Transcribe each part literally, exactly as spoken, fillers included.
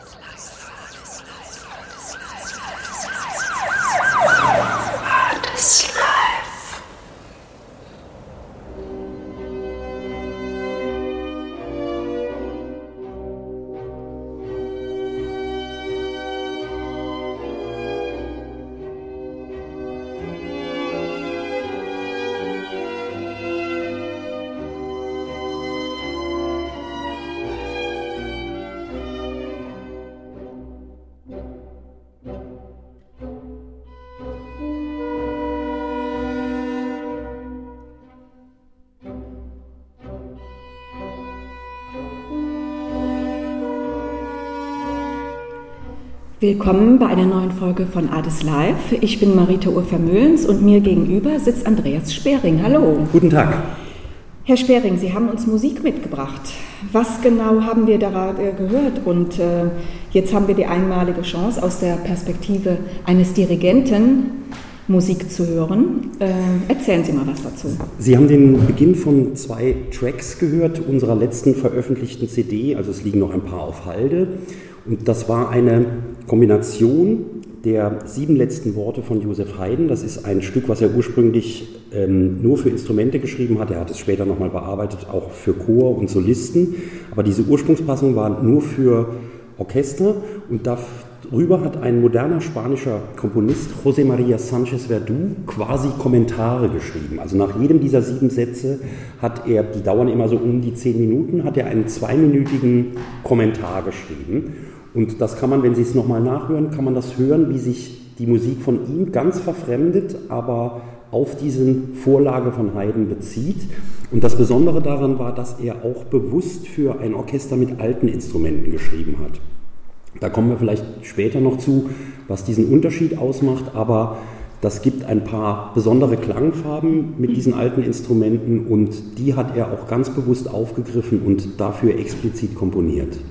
Willkommen bei einer neuen Folge von Ades Live. Ich bin Marita Urfer-Mühlens und mir gegenüber sitzt Andreas Spering. Hallo. Guten Tag. Herr Spering, Sie haben uns Musik mitgebracht. Was genau haben wir da gehört? Und äh, jetzt haben wir die einmalige Chance, aus der Perspektive eines Dirigenten Musik zu hören. Äh, erzählen Sie mal was dazu. Sie haben den Beginn von zwei Tracks gehört, unserer letzten veröffentlichten C D, also es liegen noch ein paar auf Halde. Und das war eine Kombination der sieben letzten Worte von Joseph Haydn. Das ist ein Stück, was er ursprünglich ähm, nur für Instrumente geschrieben hat. Er hat es später nochmal bearbeitet, auch für Chor und Solisten. Aber diese Ursprungsfassung war nur für Orchester. Und darüber hat ein moderner spanischer Komponist, José María Sánchez Verdú, quasi Kommentare geschrieben. Also nach jedem dieser sieben Sätze hat er, die dauern immer so um die zehn Minuten, hat er einen zweiminütigen Kommentar geschrieben. Und das kann man, wenn Sie es nochmal nachhören, kann man das hören, wie sich die Musik von ihm ganz verfremdet, aber auf diese Vorlage von Haydn bezieht. Und das Besondere daran war, dass er auch bewusst für ein Orchester mit alten Instrumenten geschrieben hat. Da kommen wir vielleicht später noch zu, was diesen Unterschied ausmacht, aber das gibt ein paar besondere Klangfarben mit diesen alten Instrumenten und die hat er auch ganz bewusst aufgegriffen und dafür explizit komponiert.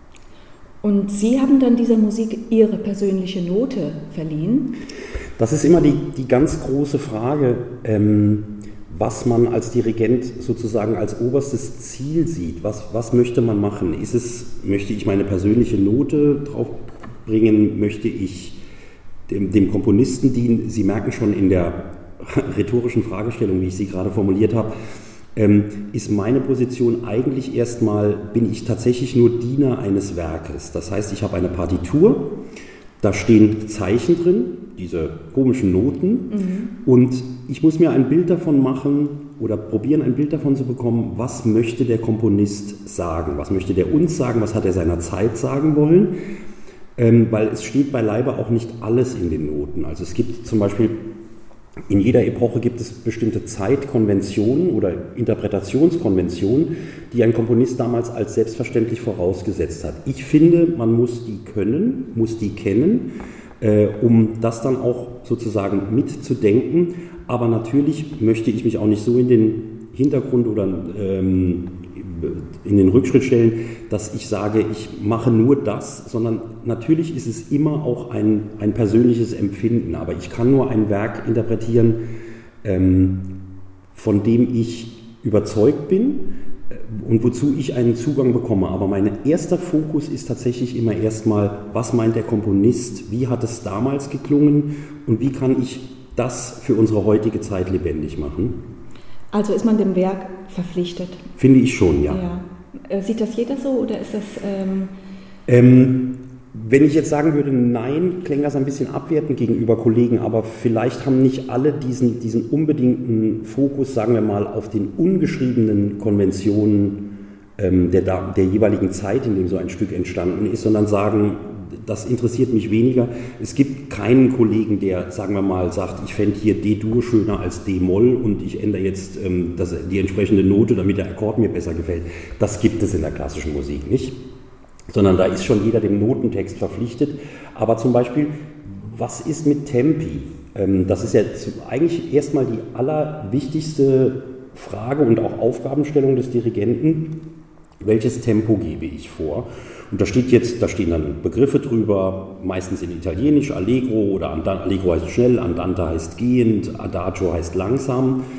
Und Sie haben dann dieser Musik Ihre persönliche Note verliehen? Das ist immer die, die ganz große Frage, ähm, was man als Dirigent sozusagen als oberstes Ziel sieht. Was, was möchte man machen? Ist es, möchte ich meine persönliche Note draufbringen? Möchte ich dem, dem Komponisten dienen? Sie merken schon in der rhetorischen Fragestellung, wie ich sie gerade formuliert habe, Ähm, ist meine Position eigentlich erstmal, bin ich tatsächlich nur Diener eines Werkes. Das heißt, ich habe eine Partitur, da stehen Zeichen drin, diese komischen Noten, mhm. und ich muss mir ein Bild davon machen oder probieren, ein Bild davon zu bekommen, was möchte der Komponist sagen, was möchte der uns sagen, was hat er seiner Zeit sagen wollen, ähm, weil es steht beileibe auch nicht alles in den Noten. Also es gibt zum Beispiel in jeder Epoche gibt es bestimmte Zeitkonventionen oder Interpretationskonventionen, die ein Komponist damals als selbstverständlich vorausgesetzt hat. Ich finde, man muss die können, muss die kennen, äh, um das dann auch sozusagen mitzudenken. Aber natürlich möchte ich mich auch nicht so in den Hintergrund oder ähm, in den Rückschritt stellen, dass ich sage, ich mache nur das, sondern natürlich ist es immer auch ein, ein persönliches Empfinden, aber ich kann nur ein Werk interpretieren, ähm, von dem ich überzeugt bin und wozu ich einen Zugang bekomme. Aber mein erster Fokus ist tatsächlich immer erstmal, was meint der Komponist, wie hat es damals geklungen und wie kann ich das für unsere heutige Zeit lebendig machen? Also ist man dem Werk verpflichtet? Finde ich schon, ja. ja. Sieht das jeder so oder ist das... Ähm ähm, wenn ich jetzt sagen würde, nein, klingt das ein bisschen abwertend gegenüber Kollegen, aber vielleicht haben nicht alle diesen, diesen unbedingten Fokus, sagen wir mal, auf den ungeschriebenen Konventionen ähm, der, der jeweiligen Zeit, in dem so ein Stück entstanden ist, sondern sagen, das interessiert mich weniger. Es gibt keinen Kollegen, der, sagen wir mal, sagt, ich fände hier D-Dur schöner als D-Moll und ich ändere jetzt ähm, das, die entsprechende Note, damit der Akkord mir besser gefällt. Das gibt es in der klassischen Musik nicht, sondern da ist schon jeder dem Notentext verpflichtet. Aber zum Beispiel, was ist mit Tempi? Ähm, das ist ja eigentlich erstmal die allerwichtigste Frage und auch Aufgabenstellung des Dirigenten. Welches Tempo gebe ich vor? Und da steht jetzt, da stehen dann Begriffe drüber, meistens in Italienisch, Allegro oder Allegro heißt schnell, Andante heißt gehend, Adagio heißt langsam.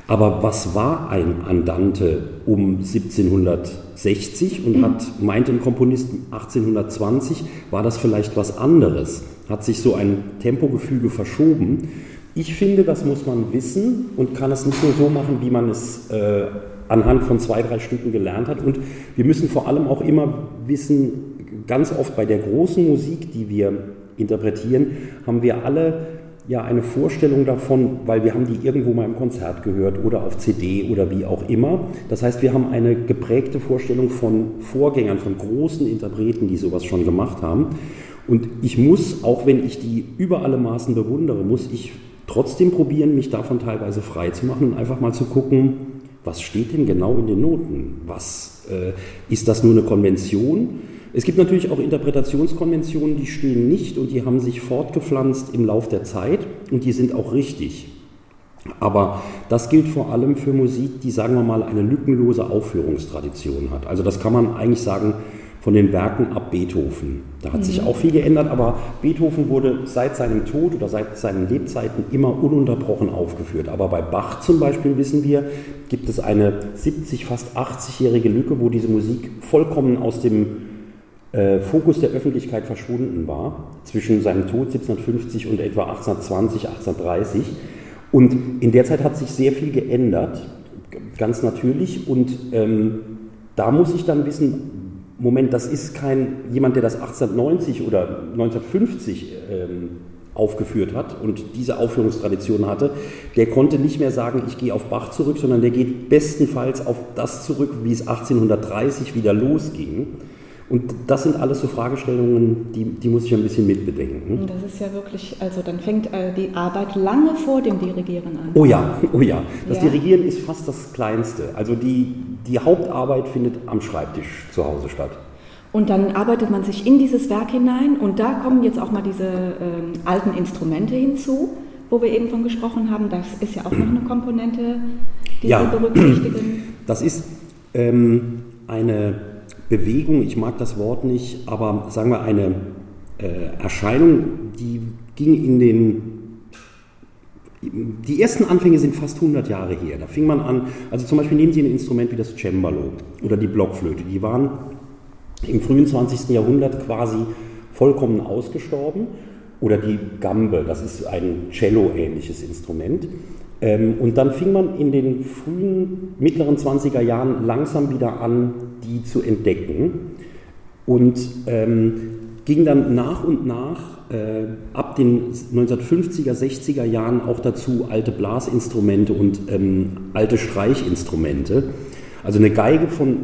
Aber was war ein Andante um siebzehnhundertsechzig und hat, meinte ein Komponist achtzehnhundertzwanzig, war das vielleicht was anderes? Hat sich so ein Tempogefüge verschoben? Ich finde, das muss man wissen und kann es nicht nur so machen, wie man es äh, anhand von zwei, drei Stücken gelernt hat. Und wir müssen vor allem auch immer wissen, ganz oft bei der großen Musik, die wir interpretieren, haben wir alle ja eine Vorstellung davon, weil wir haben die irgendwo mal im Konzert gehört oder auf C D oder wie auch immer. Das heißt, wir haben eine geprägte Vorstellung von Vorgängern, von großen Interpreten, die sowas schon gemacht haben. Und ich muss, auch wenn ich die über alle Maßen bewundere, muss ich trotzdem probieren, mich davon teilweise frei zu machen und einfach mal zu gucken, was steht denn genau in den Noten? Was äh, ist das nur eine Konvention? Es gibt natürlich auch Interpretationskonventionen, die stehen nicht und die haben sich fortgepflanzt im Lauf der Zeit und die sind auch richtig. Aber das gilt vor allem für Musik, die, sagen wir mal, eine lückenlose Aufführungstradition hat. Also das kann man eigentlich sagen von den Werken ab Beethoven. Da hat mhm. sich auch viel geändert, aber Beethoven wurde seit seinem Tod oder seit seinen Lebzeiten immer ununterbrochen aufgeführt. Aber bei Bach zum Beispiel, wissen wir, gibt es eine siebzig, fast achtzigjährige Lücke, wo diese Musik vollkommen aus dem äh, Fokus der Öffentlichkeit verschwunden war, zwischen seinem Tod siebzehnhundertfünfzig und etwa achtzehnhundertzwanzig, achtzehnhundertdreißig. Und in der Zeit hat sich sehr viel geändert, ganz natürlich. Und ähm, da muss ich dann wissen, Moment, das ist kein jemand, der das achtzehnhundertneunzig oder neunzehnhundertfünfzig ähm, aufgeführt hat und diese Aufführungstradition hatte, der konnte nicht mehr sagen, ich gehe auf Bach zurück, sondern der geht bestenfalls auf das zurück, wie es achtzehnhundertdreißig wieder losging. Und das sind alles so Fragestellungen, die, die muss ich ein bisschen mitbedenken. Das ist ja wirklich, also dann fängt äh, die Arbeit lange vor dem Dirigieren an. Oh ja, oh ja. Das ja. Dirigieren ist fast das Kleinste. Also die, die Hauptarbeit findet am Schreibtisch zu Hause statt. Und dann arbeitet man sich in dieses Werk hinein und da kommen jetzt auch mal diese ähm, alten Instrumente hinzu, wo wir eben von gesprochen haben. Das ist ja auch noch eine Komponente, die ja. Sie berücksichtigen. Das ist ähm, eine Bewegung, ich mag das Wort nicht, aber sagen wir eine äh, Erscheinung, die ging in den, die ersten Anfänge sind fast hundert Jahre her. Da fing man an, also zum Beispiel nehmen Sie ein Instrument wie das Cembalo oder die Blockflöte, die waren im frühen zwanzigsten Jahrhundert quasi vollkommen ausgestorben, oder die Gambe, das ist ein Cello-ähnliches Instrument. Und dann fing man in den frühen, mittleren zwanziger Jahren langsam wieder an, die zu entdecken und ähm, ging dann nach und nach äh, ab den neunzehnhundertfünfziger, sechziger Jahren auch dazu, alte Blasinstrumente und ähm, alte Streichinstrumente. Also eine Geige von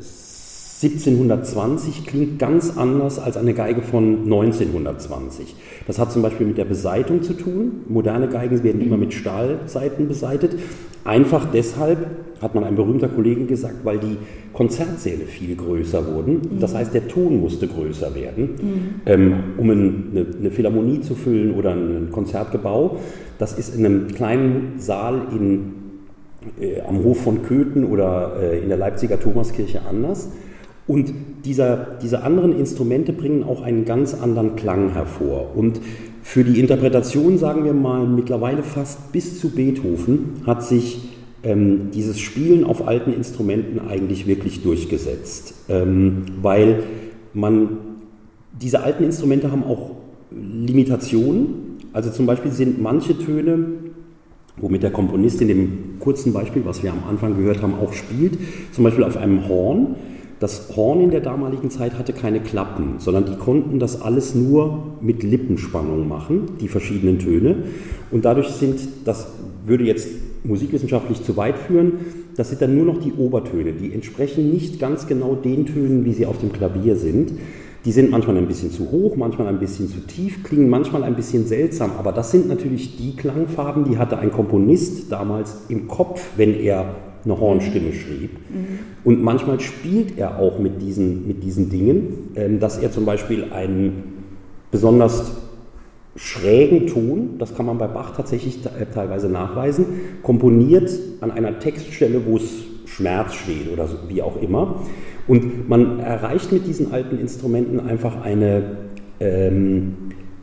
siebzehnhundertzwanzig klingt ganz anders als eine Geige von neunzehnhundertzwanzig. Das hat zum Beispiel mit der Beseitung zu tun. Moderne Geigen werden immer mit Stahlsaiten beseitet. Einfach deshalb, hat man ein berühmter Kollege gesagt, weil die Konzertsäle viel größer wurden. Das heißt, der Ton musste größer werden, mhm. ähm, um eine, eine Philharmonie zu füllen oder ein Konzertgebau. Das ist in einem kleinen Saal in, äh, am Hof von Köthen oder äh, in der Leipziger Thomaskirche anders. Und dieser, diese anderen Instrumente bringen auch einen ganz anderen Klang hervor. Und für die Interpretation, sagen wir mal, mittlerweile fast bis zu Beethoven hat sich ähm, dieses Spielen auf alten Instrumenten eigentlich wirklich durchgesetzt. Ähm, weil man, diese alten Instrumente haben auch Limitationen. Also zum Beispiel sind manche Töne, womit der Komponist in dem kurzen Beispiel, was wir am Anfang gehört haben, auch spielt, zum Beispiel auf einem Horn. Das Horn in der damaligen Zeit hatte keine Klappen, sondern die konnten das alles nur mit Lippenspannung machen, die verschiedenen Töne. Und dadurch sind, das würde jetzt musikwissenschaftlich zu weit führen, das sind dann nur noch die Obertöne. Die entsprechen nicht ganz genau den Tönen, wie sie auf dem Klavier sind. Die sind manchmal ein bisschen zu hoch, manchmal ein bisschen zu tief, klingen manchmal ein bisschen seltsam. Aber das sind natürlich die Klangfarben, die hatte ein Komponist damals im Kopf, wenn er eine Hornstimme schrieb. Mhm. Und manchmal spielt er auch mit diesen, mit diesen Dingen, ähm, dass er zum Beispiel einen besonders schrägen Ton, das kann man bei Bach tatsächlich äh, teilweise nachweisen, komponiert an einer Textstelle, wo es Schmerz steht oder so, wie auch immer. Und man erreicht mit diesen alten Instrumenten einfach eine ähm,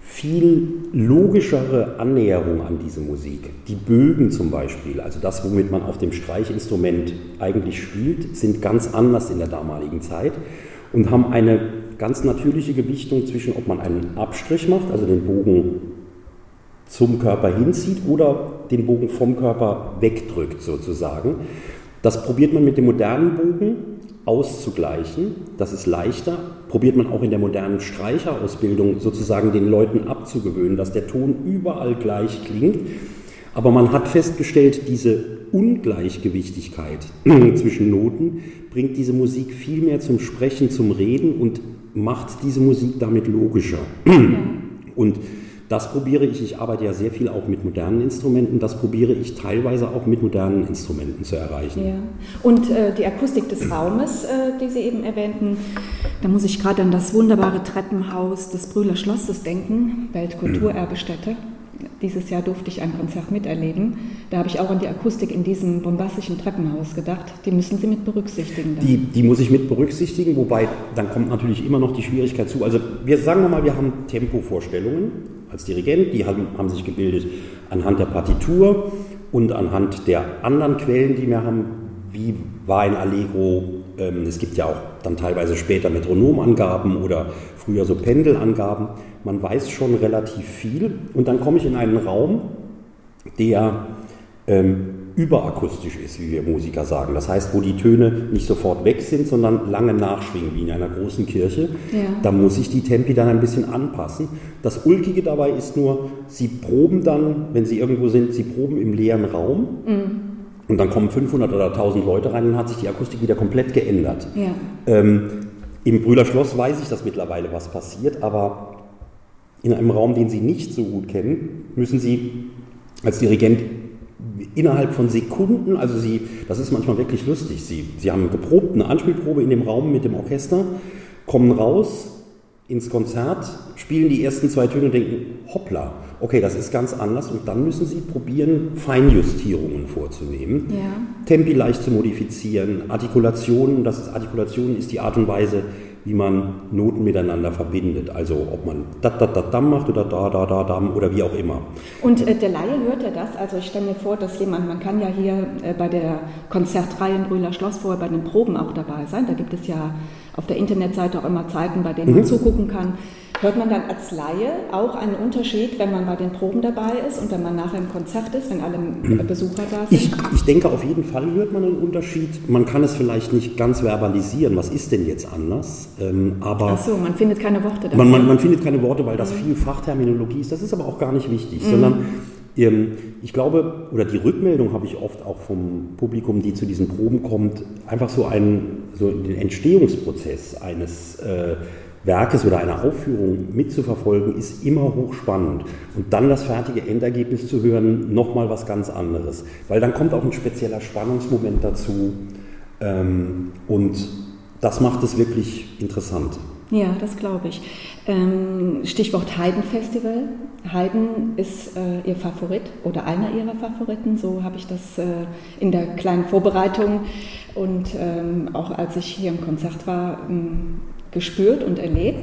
viel logischere Annäherung an diese Musik. Die Bögen zum Beispiel, also das, womit man auf dem Streichinstrument eigentlich spielt, sind ganz anders in der damaligen Zeit und haben eine ganz natürliche Gewichtung zwischen, ob man einen Abstrich macht, also den Bogen zum Körper hinzieht oder den Bogen vom Körper wegdrückt sozusagen. Das probiert man mit dem modernen Bogen auszugleichen, das ist leichter, probiert man auch in der modernen Streicherausbildung sozusagen den Leuten abzugewöhnen, dass der Ton überall gleich klingt, aber man hat festgestellt, diese Ungleichgewichtigkeit zwischen Noten bringt diese Musik viel mehr zum Sprechen, zum Reden und macht diese Musik damit logischer. Und das probiere ich, ich arbeite ja sehr viel auch mit modernen Instrumenten, das probiere ich teilweise auch mit modernen Instrumenten zu erreichen. Ja. Und äh, die Akustik des Raumes, äh, die Sie eben erwähnten, da muss ich gerade an das wunderbare Treppenhaus des Brühler Schlosses denken, Weltkulturerbestätte. Dieses Jahr durfte ich ein Konzert miterleben. Da habe ich auch an die Akustik in diesem bombastischen Treppenhaus gedacht. Die müssen Sie mit berücksichtigen. Die, die muss ich mit berücksichtigen, wobei dann kommt natürlich immer noch die Schwierigkeit zu. Also wir sagen wir mal, wir haben Tempovorstellungen als Dirigent, die haben, haben sich gebildet anhand der Partitur und anhand der anderen Quellen, die wir haben, wie war ein Allegro. Ähm, es gibt ja auch dann teilweise später Metronomangaben oder früher so Pendelangaben. Man weiß schon relativ viel und dann komme ich in einen Raum, der ähm, überakustisch ist, wie wir Musiker sagen. Das heißt, wo die Töne nicht sofort weg sind, sondern lange nachschwingen, wie in einer großen Kirche. Ja. Da muss ich die Tempi dann ein bisschen anpassen. Das Ulkige dabei ist nur, Sie proben dann, wenn Sie irgendwo sind, Sie proben im leeren Raum. Mhm. Und dann kommen fünfhundert oder tausend Leute rein, dann hat sich die Akustik wieder komplett geändert. Ja. Ähm, Im Brühler Schloss weiß ich, dass mittlerweile was passiert, aber in einem Raum, den Sie nicht so gut kennen, müssen Sie als Dirigent innerhalb von Sekunden, also Sie, das ist manchmal wirklich lustig, Sie, Sie haben geprobt, eine Anspielprobe in dem Raum mit dem Orchester, kommen raus ins Konzert, spielen die ersten zwei Töne und denken, hoppla, okay, das ist ganz anders und dann müssen Sie probieren, Feinjustierungen vorzunehmen, ja. Tempi leicht zu modifizieren, Artikulationen, das ist, Artikulationen ist die Art und Weise, wie man Noten miteinander verbindet, also ob man da da da dam macht oder da da da dam oder wie auch immer. Und äh, der Laie hört ja das, also ich stelle mir vor, dass jemand, man kann ja hier äh, bei der Konzertreihe im Brühler Schloss vorher bei den Proben auch dabei sein, da gibt es ja auf der Internetseite auch immer Zeiten, bei denen man mhm. zugucken kann. Hört man dann als Laie auch einen Unterschied, wenn man bei den Proben dabei ist und wenn man nachher im Konzert ist, wenn alle Besucher da sind? Ich, ich denke, auf jeden Fall hört man einen Unterschied. Man kann es vielleicht nicht ganz verbalisieren, was ist denn jetzt anders? Ähm, aber Ach so, man findet keine Worte dafür. Man, man, man findet keine Worte, weil das mhm. viel Fachterminologie ist. Das ist aber auch gar nicht wichtig, mhm. sondern ähm, ich glaube, oder die Rückmeldung habe ich oft auch vom Publikum, die zu diesen Proben kommt, einfach so einen, so den Entstehungsprozess eines äh, Werkes oder einer Aufführung mitzuverfolgen, ist immer hochspannend. Und dann das fertige Endergebnis zu hören, nochmal was ganz anderes. Weil dann kommt auch ein spezieller Spannungsmoment dazu ähm, und das macht es wirklich interessant. Ja, das glaube ich. Ähm, Stichwort Haydn-Festival. Haydn ist äh, Ihr Favorit oder einer Ihrer Favoriten, so habe ich das äh, in der kleinen Vorbereitung und ähm, auch als ich hier im Konzert war, ähm, gespürt und erlebt?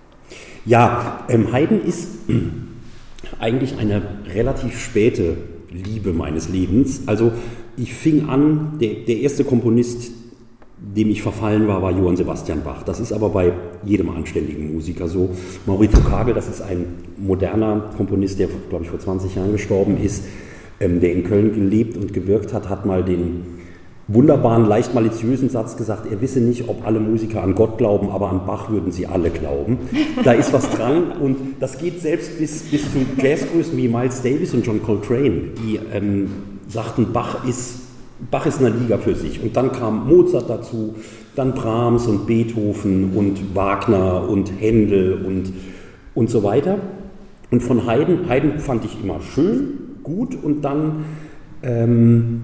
Ja, ähm, Haydn ist eigentlich eine relativ späte Liebe meines Lebens. Also ich fing an, der, der erste Komponist, dem ich verfallen war, war Johann Sebastian Bach. Das ist aber bei jedem anständigen Musiker so. Maurizio Kagel, das ist ein moderner Komponist, der, glaube ich, vor zwanzig Jahren gestorben ist, ähm, der in Köln gelebt und gewirkt hat, hat mal den wunderbaren, leicht maliziösen Satz gesagt, er wisse nicht, ob alle Musiker an Gott glauben, aber an Bach würden sie alle glauben. Da ist was dran und das geht selbst bis, bis zu Jazzgrößen wie Miles Davis und John Coltrane, die ähm, sagten, Bach ist, Bach ist eine Liga für sich. Und dann kam Mozart dazu, dann Brahms und Beethoven und Wagner und Händel und, und so weiter. Und von Haydn, Haydn fand ich immer schön, gut und dann... Ähm,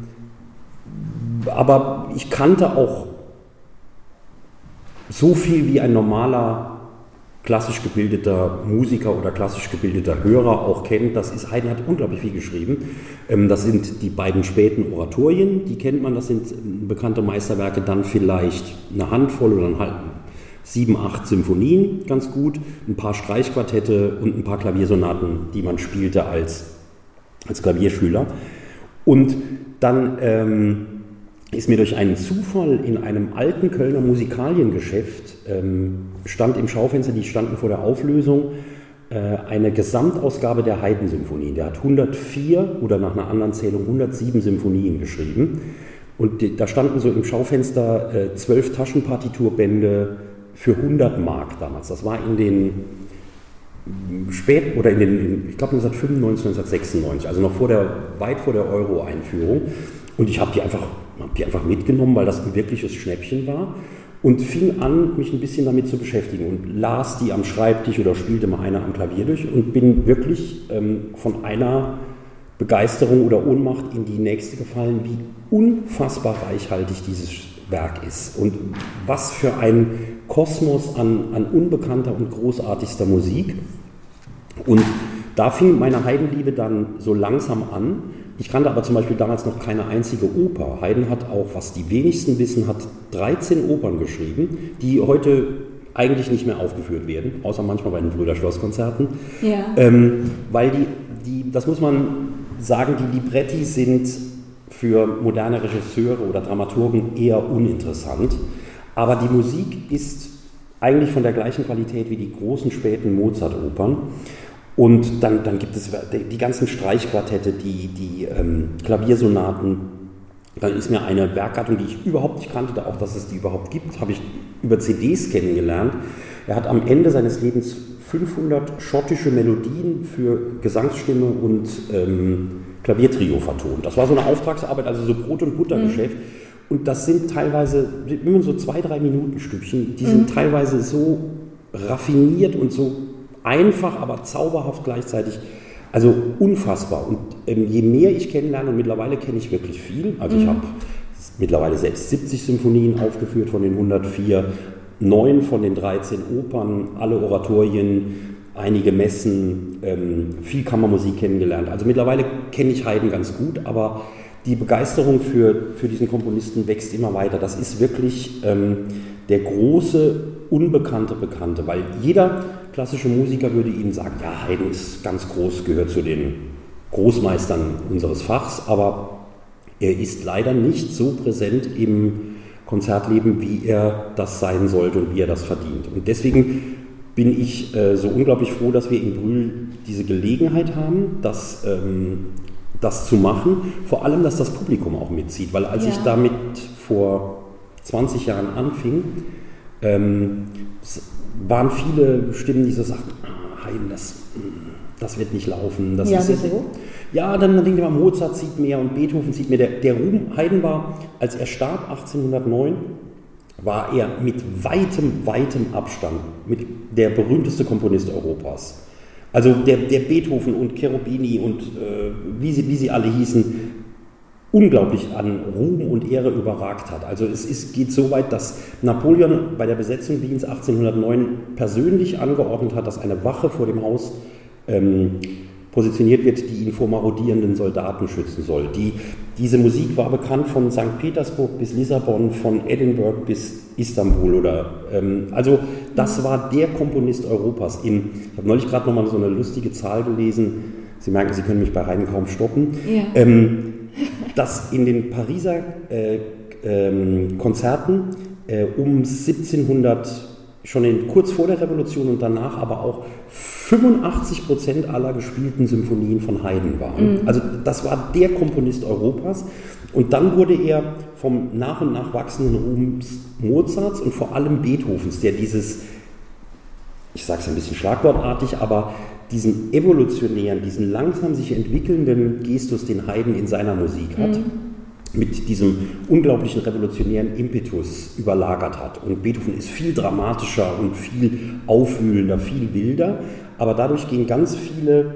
aber ich kannte auch so viel wie ein normaler klassisch gebildeter Musiker oder klassisch gebildeter Hörer auch kennt. Das ist, Haydn hat unglaublich viel geschrieben. Das sind die beiden späten Oratorien, die kennt man, das sind bekannte Meisterwerke, dann vielleicht eine Handvoll oder ein halb, sieben, acht Symphonien, ganz gut, ein paar Streichquartette und ein paar Klaviersonaten, die man spielte als, als Klavierschüler. Und dann ähm, ist mir durch einen Zufall in einem alten Kölner Musikaliengeschäft, ähm, stand im Schaufenster, die standen vor der Auflösung, äh, eine Gesamtausgabe der Haydn-Symphonien. Der hat hundertvier oder nach einer anderen Zählung hundertsieben Symphonien geschrieben. Und die, da standen so im Schaufenster äh, zwölf Taschenpartiturbände für hundert Mark damals. Das war in den spät oder in den, in, ich glaube neunzehnhundertfünfundneunzig, neunzehnhundertsechsundneunzig, also noch vor der, weit vor der Euro-Einführung. Und ich habe die einfach, hab die einfach mitgenommen, weil das ein wirkliches Schnäppchen war und fing an, mich ein bisschen damit zu beschäftigen und las die am Schreibtisch oder spielte mal einer am Klavier durch und bin wirklich ähm, von einer Begeisterung oder Ohnmacht in die nächste gefallen, wie unfassbar reichhaltig dieses Werk ist und was für ein Kosmos an, an unbekannter und großartigster Musik. Und da fing meine Haydn-Liebe dann so langsam an. Ich kannte aber zum Beispiel damals noch keine einzige Oper. Haydn hat auch, was die wenigsten wissen, hat dreizehn Opern geschrieben, die heute eigentlich nicht mehr aufgeführt werden, außer manchmal bei den Brüder-Schloss-Konzerten. Ja. Ähm, weil die, die, das muss man sagen, die Libretti sind für moderne Regisseure oder Dramaturgen eher uninteressant. Aber die Musik ist eigentlich von der gleichen Qualität wie die großen späten Mozart-Opern. Und dann, dann gibt es die ganzen Streichquartette, die, die ähm, Klaviersonaten. Dann ist mir eine Werkgattung, die ich überhaupt nicht kannte, auch dass es die überhaupt gibt, habe ich über C Ds kennengelernt. Er hat am Ende seines Lebens fünfhundert schottische Melodien für Gesangsstimme und ähm, Klaviertrio vertont. Das war so eine Auftragsarbeit, also so Brot- und Buttergeschäft. Mhm. Und das sind teilweise, immer so zwei, drei Minuten Stückchen, die sind mhm. teilweise so raffiniert und so einfach, aber zauberhaft gleichzeitig. Also unfassbar. Und ähm, je mehr ich kennenlerne, und mittlerweile kenne ich wirklich viel, also mhm. ich habe mittlerweile selbst siebzig Symphonien aufgeführt von den hundertvier, neun von den dreizehn Opern, alle Oratorien, einige Messen, ähm, viel Kammermusik kennengelernt. Also mittlerweile kenne ich Haydn ganz gut, aber die Begeisterung für, für diesen Komponisten wächst immer weiter. Das ist wirklich ähm, der große, unbekannte Bekannte, weil jeder klassische Musiker würde Ihnen sagen, ja, Haydn ist ganz groß, gehört zu den Großmeistern unseres Fachs, aber er ist leider nicht so präsent im Konzertleben, wie er das sein sollte und wie er das verdient. Und deswegen bin ich äh, so unglaublich froh, dass wir in Brühl diese Gelegenheit haben, dass ähm, das zu machen, vor allem, dass das Publikum auch mitzieht, weil als ja. ich damit vor zwanzig Jahren anfing, ähm, waren viele Stimmen, die so sagten, ah, Haydn, das, das wird nicht laufen. Das ja, ist wieso? Ja, dann, dann denke ich mal, Mozart zieht mehr und Beethoven zieht mehr. Der, der Ruhm, Haydn war, als er starb achtzehnhundertneun, war er mit weitem, weitem Abstand mit der berühmteste Komponist Europas. Also der, der Beethoven und Cherubini und äh, wie, sie, wie sie alle hießen, unglaublich an Ruhm und Ehre überragt hat. Also es ist, geht so weit, dass Napoleon bei der Besetzung Wiens achtzehnhundertneun persönlich angeordnet hat, dass eine Wache vor dem Haus ähm, positioniert wird, die ihn vor marodierenden Soldaten schützen soll. Die, diese Musik war bekannt von Sankt Petersburg bis Lissabon, von Edinburgh bis Istanbul. Oder, ähm, also das war der Komponist Europas. In, ich habe neulich gerade nochmal so eine lustige Zahl gelesen. Sie merken, Sie können mich bei Haydn kaum stoppen. Ja. Ähm, dass in den Pariser äh, ähm, Konzerten äh, um siebzehnhundert, schon in, kurz vor der Revolution und danach, aber auch fünfundachtzig Prozent aller gespielten Symphonien von Haydn waren. Mhm. Also das war der Komponist Europas. Und dann wurde er vom nach und nach wachsenden Ruhm Mozarts und vor allem Beethovens, der dieses, ich sage es ein bisschen schlagwortartig, aber diesen evolutionären, diesen langsam sich entwickelnden Gestus, den Haydn in seiner Musik hat, mhm. mit diesem unglaublichen revolutionären Impetus überlagert hat. Und Beethoven ist viel dramatischer und viel aufwühlender, viel wilder, aber dadurch gehen ganz viele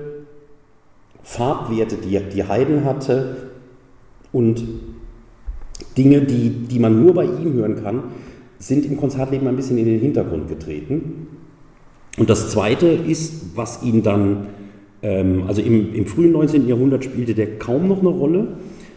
Farbwerte, die, die Haydn hatte, und Dinge, die, die man nur bei ihm hören kann, sind im Konzertleben ein bisschen in den Hintergrund getreten. Und das Zweite ist, was ihn dann, ähm, also im, im frühen neunzehnten Jahrhundert spielte der kaum noch eine Rolle,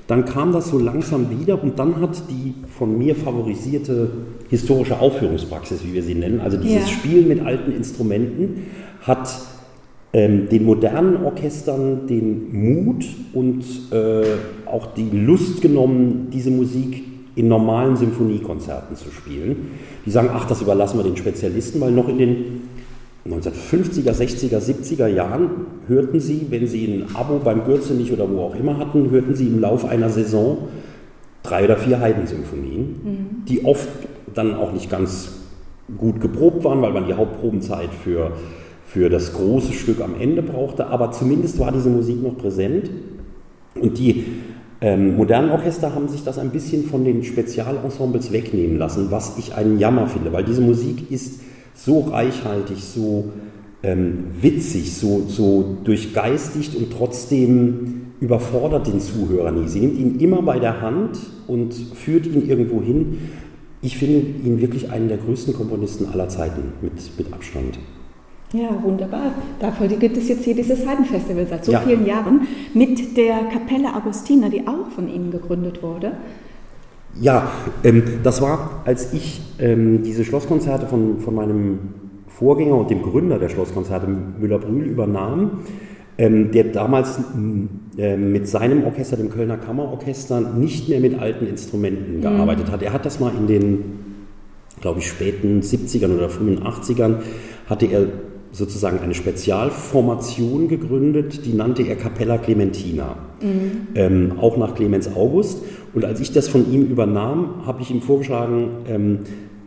Dann kam das so langsam wieder und dann hat die von mir favorisierte historische Aufführungspraxis, wie wir sie nennen, also dieses ja. Spielen mit alten Instrumenten, hat ähm, den modernen Orchestern den Mut und äh, auch die Lust genommen, diese Musik in normalen Symphoniekonzerten zu spielen. Die sagen, ach, das überlassen wir den Spezialisten, weil noch in den neunzehnhundertfünfziger, sechziger, siebziger Jahren hörten Sie, wenn Sie ein Abo beim Gürzenich oder wo auch immer hatten, hörten Sie im Laufe einer Saison drei oder vier Haydn-Symphonien, mhm. die oft dann auch nicht ganz gut geprobt waren, weil man die Hauptprobenzeit für, für das große Stück am Ende brauchte, aber zumindest war diese Musik noch präsent und die ähm, modernen Orchester haben sich das ein bisschen von den Spezialensembles wegnehmen lassen, was ich einen Jammer finde, weil diese Musik ist so reichhaltig, so ähm, witzig, so, so durchgeistigt und trotzdem überfordert den Zuhörer nie. Sie nimmt ihn immer bei der Hand und führt ihn irgendwo hin. Ich finde ihn wirklich einen der größten Komponisten aller Zeiten, mit, mit Abstand. Ja, wunderbar. Dafür gibt es jetzt hier dieses Haydn-Festival seit so ja. vielen Jahren mit der Kapelle Augustina, die auch von Ihnen gegründet wurde. Ja, ähm, das war, als ich ähm, diese Schlosskonzerte von, von meinem Vorgänger und dem Gründer der Schlosskonzerte, Müller-Brühl, übernahm, ähm, der damals äh, mit seinem Orchester, dem Kölner Kammerorchester, nicht mehr mit alten Instrumenten gearbeitet mhm. hat. Er hat das mal in den, glaube ich, späten siebzigern oder frühen achtzigern, hatte er sozusagen eine Spezialformation gegründet, die nannte er Capella Clementina, mhm. ähm, auch nach Clemens August. Und als ich das von ihm übernahm, habe ich ihm vorgeschlagen, ähm,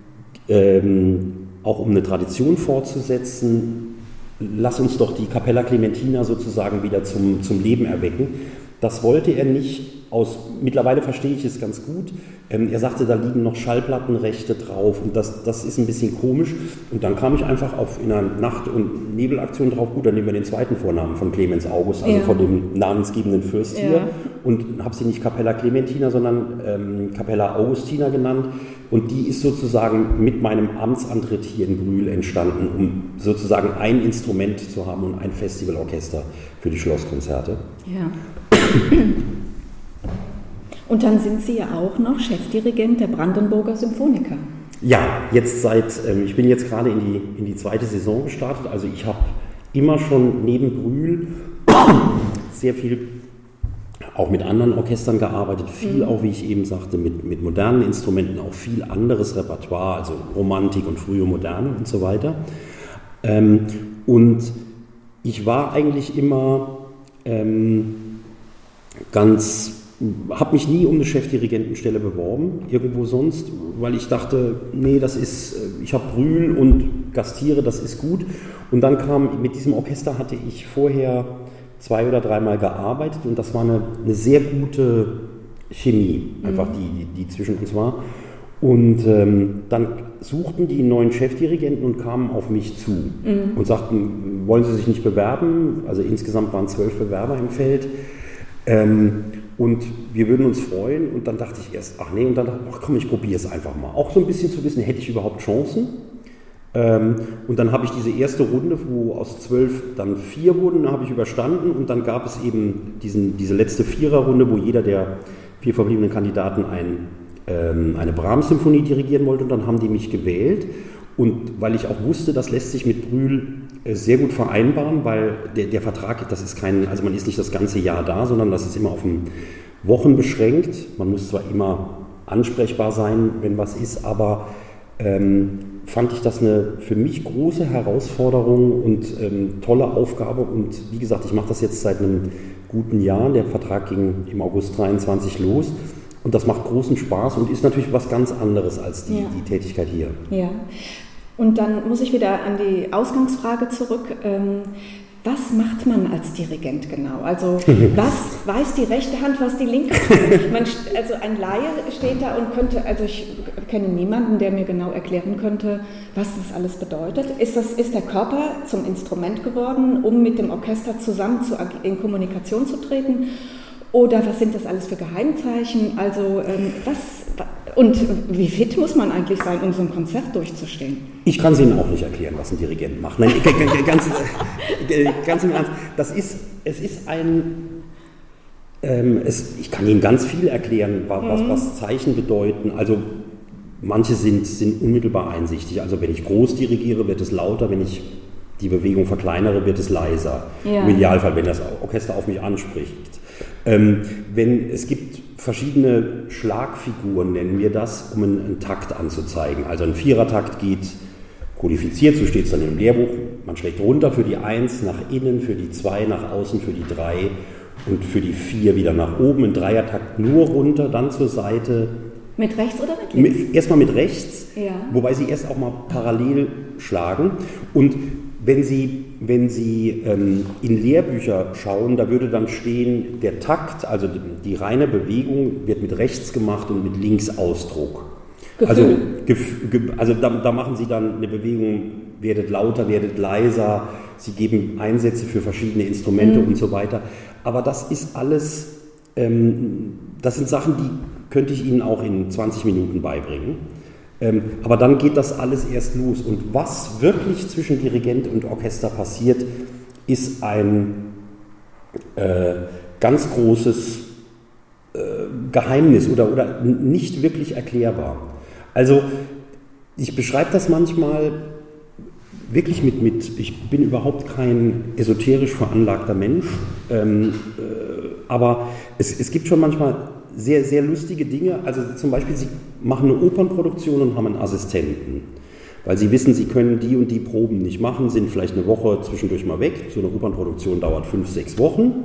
ähm, auch um eine Tradition fortzusetzen, lass uns doch die Capella Clementina sozusagen wieder zum, zum Leben erwecken. Das wollte er nicht. Aus, mittlerweile verstehe ich es ganz gut. Ähm, er sagte, da liegen noch Schallplattenrechte drauf und das, das ist ein bisschen komisch. Und dann kam ich einfach auf in einer Nacht- und Nebelaktion drauf, gut, dann nehmen wir den zweiten Vornamen von Clemens August, also ja. von dem namensgebenden Fürst ja. hier, und habe sie nicht Capella Clementina, sondern ähm, Capella Augustina genannt. Und die ist sozusagen mit meinem Amtsantritt hier in Brühl entstanden, um sozusagen ein Instrument zu haben und ein Festivalorchester für die Schlosskonzerte. Ja. Und dann sind Sie ja auch noch Chefdirigent der Brandenburger Symphoniker. Ja, jetzt seit, ähm, ich bin jetzt gerade in die, in die zweite Saison gestartet. Also ich habe immer schon neben Brühl sehr viel auch mit anderen Orchestern gearbeitet, viel mhm. auch, wie ich eben sagte, mit, mit modernen Instrumenten, auch viel anderes Repertoire, also Romantik und frühe Moderne und so weiter. Ähm, und ich war eigentlich immer ähm, ganz... habe mich nie um eine Chefdirigentenstelle beworben, irgendwo sonst, weil ich dachte, nee, das ist, ich habe Brühl und gastiere, das ist gut. Und dann kam, mit diesem Orchester hatte ich vorher zwei oder dreimal gearbeitet und das war eine, eine sehr gute Chemie, einfach mhm. die, die, die zwischen uns war. Und ähm, dann suchten die einen neuen Chefdirigenten und kamen auf mich zu mhm. und sagten, wollen Sie sich nicht bewerben? Also insgesamt waren zwölf Bewerber im Feld. Ähm, und wir würden uns freuen. Und dann dachte ich erst, ach nee, und dann dachte ich, ach komm, ich probiere es einfach mal. Auch so ein bisschen zu wissen, hätte ich überhaupt Chancen? Ähm, und dann habe ich diese erste Runde, wo aus zwölf dann vier wurden, habe ich überstanden. Und dann gab es eben diesen, diese letzte Viererrunde, wo jeder der vier verbliebenen Kandidaten ein, ähm, eine Brahms-Symphonie dirigieren wollte. Und dann haben die mich gewählt. Und weil ich auch wusste, das lässt sich mit Brühl sehr gut vereinbaren, weil der, der Vertrag, das ist kein, also man ist nicht das ganze Jahr da, sondern das ist immer auf Wochen beschränkt. Man muss zwar immer ansprechbar sein, wenn was ist, aber ähm, fand ich das eine für mich große Herausforderung und ähm, tolle Aufgabe. Und wie gesagt, ich mache das jetzt seit einem guten Jahr. Der Vertrag ging im August dreiundzwanzig los. Und das macht großen Spaß und ist natürlich was ganz anderes als die, ja. die Tätigkeit hier. Ja. Und dann muss ich wieder an die Ausgangsfrage zurück. Was macht man als Dirigent genau? Also was weiß die rechte Hand, was die linke tut? Man, also ein Laie steht da und könnte, also ich kenne niemanden, der mir genau erklären könnte, was das alles bedeutet. Ist, das, ist der Körper zum Instrument geworden, um mit dem Orchester zusammen zu, in Kommunikation zu treten? Oder was sind das alles für Geheimzeichen? Also ähm, was und wie fit muss man eigentlich sein, um so ein Konzert durchzustehen? Ich kann es Ihnen auch nicht erklären, was ein Dirigent macht. Nein, ganz, ganz im Ernst. Das ist, es ist ein, Ähm, es, ich kann Ihnen ganz viel erklären, was, mhm. was Zeichen bedeuten. Also manche sind, sind unmittelbar einsichtig. Also wenn ich groß dirigiere, wird es lauter, wenn ich die Bewegung verkleinere, wird es leiser. Ja. Im Idealfall, wenn das Orchester auf mich anspricht. Ähm, wenn, es gibt verschiedene Schlagfiguren, nennen wir das, um einen, einen Takt anzuzeigen. Also ein Vierertakt geht kodifiziert, so steht es dann im Lehrbuch. Man schlägt runter für die Eins, nach innen, für die Zwei, nach außen, für die Drei und für die Vier wieder nach oben. Ein Dreiertakt nur runter, dann zur Seite. Mit rechts oder mit links? Mit, erstmal mit rechts, ja. Wobei sie erst auch mal parallel schlagen. Und wenn Sie, wenn Sie ähm, in Lehrbücher schauen, da würde dann stehen, der Takt, also die, die reine Bewegung wird mit rechts gemacht und mit links Ausdruck. Also, also da, da machen Sie dann eine Bewegung, werdet lauter, werdet leiser, Sie geben Einsätze für verschiedene Instrumente mhm. und so weiter. Aber das ist alles, ähm, das sind Sachen, die könnte ich Ihnen auch in zwanzig Minuten beibringen. Ähm, aber dann geht das alles erst los. Und was wirklich zwischen Dirigent und Orchester passiert, ist ein äh, ganz großes äh, Geheimnis oder, oder nicht wirklich erklärbar. Also ich beschreibe das manchmal wirklich mit, mit, ich bin überhaupt kein esoterisch veranlagter Mensch, ähm, äh, aber es, es gibt schon manchmal sehr, sehr lustige Dinge. Also zum Beispiel, Sie machen eine Opernproduktion und haben einen Assistenten, weil Sie wissen, Sie können die und die Proben nicht machen, sind vielleicht eine Woche zwischendurch mal weg. So eine Opernproduktion dauert fünf, sechs Wochen.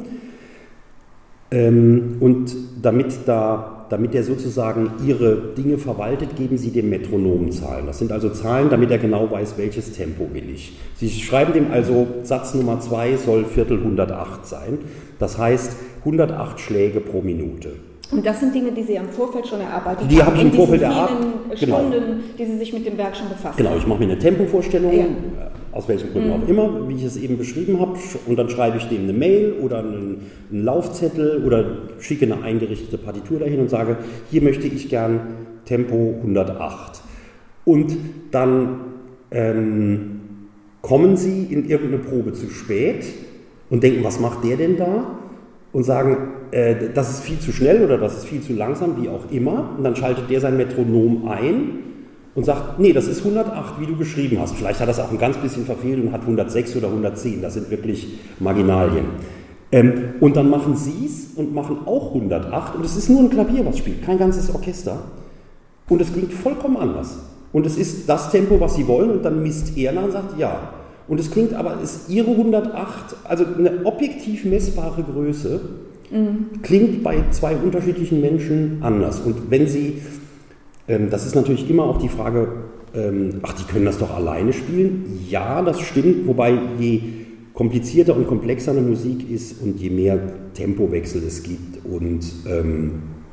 Ähm, und damit, da, damit er sozusagen Ihre Dinge verwaltet, geben Sie dem Metronom Zahlen. Das sind also Zahlen, damit er genau weiß, welches Tempo will ich. Sie schreiben dem also, Satz Nummer zwei soll Viertel hundertacht sein. Das heißt, hundertacht Schläge pro Minute. Und das sind Dinge, die Sie am Vorfeld schon erarbeitet die haben. Die habe ich im Vorfeld erarbeitet. Genau. Stunden, die Sie sich mit dem Werk schon befasst Genau, haben. ich mache mir eine Tempovorstellung, ja. aus welchen Gründen mhm. auch immer, wie ich es eben beschrieben habe. Und dann schreibe ich dem eine Mail oder einen, einen Laufzettel oder schicke eine eingerichtete Partitur dahin und sage, hier möchte ich gern Tempo hundertacht. Und dann ähm, kommen Sie in irgendeine Probe zu spät und denken, was macht der denn da? Und sagen, äh, das ist viel zu schnell oder das ist viel zu langsam, wie auch immer. Und dann schaltet der sein Metronom ein und sagt, nee, das ist hundertacht, wie du geschrieben hast. Vielleicht hat er es auch ein ganz bisschen verfehlt und hat hundertsechs oder hundertzehn. Das sind wirklich Marginalien. Ähm, und dann machen Sie es und machen auch hundertacht. Und es ist nur ein Klavier, was spielt, kein ganzes Orchester. Und es klingt vollkommen anders. Und es ist das Tempo, was Sie wollen. Und dann misst er nach und sagt, ja. Und es klingt aber, ist Ihre hundertacht, also eine objektiv messbare Größe, mhm. klingt bei zwei unterschiedlichen Menschen anders. Und wenn Sie, ähm, das ist natürlich immer auch die Frage, ähm, ach, die können das doch alleine spielen. Ja, das stimmt, wobei je komplizierter und komplexer eine Musik ist und je mehr Tempowechsel es gibt und ähm,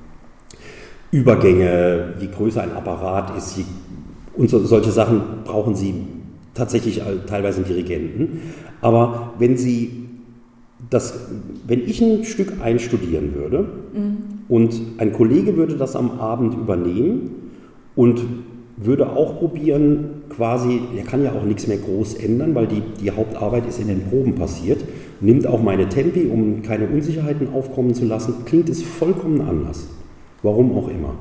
Übergänge, je größer ein Apparat ist, je, und so, solche Sachen brauchen Sie tatsächlich teilweise einen Dirigenten. Aber wenn Sie das, wenn ich ein Stück einstudieren würde mhm. und ein Kollege würde das am Abend übernehmen und würde auch probieren, quasi, er kann ja auch nichts mehr groß ändern, weil die, die Hauptarbeit ist in den Proben passiert, nimmt auch meine Tempi, um keine Unsicherheiten aufkommen zu lassen, klingt es vollkommen anders. Warum auch immer.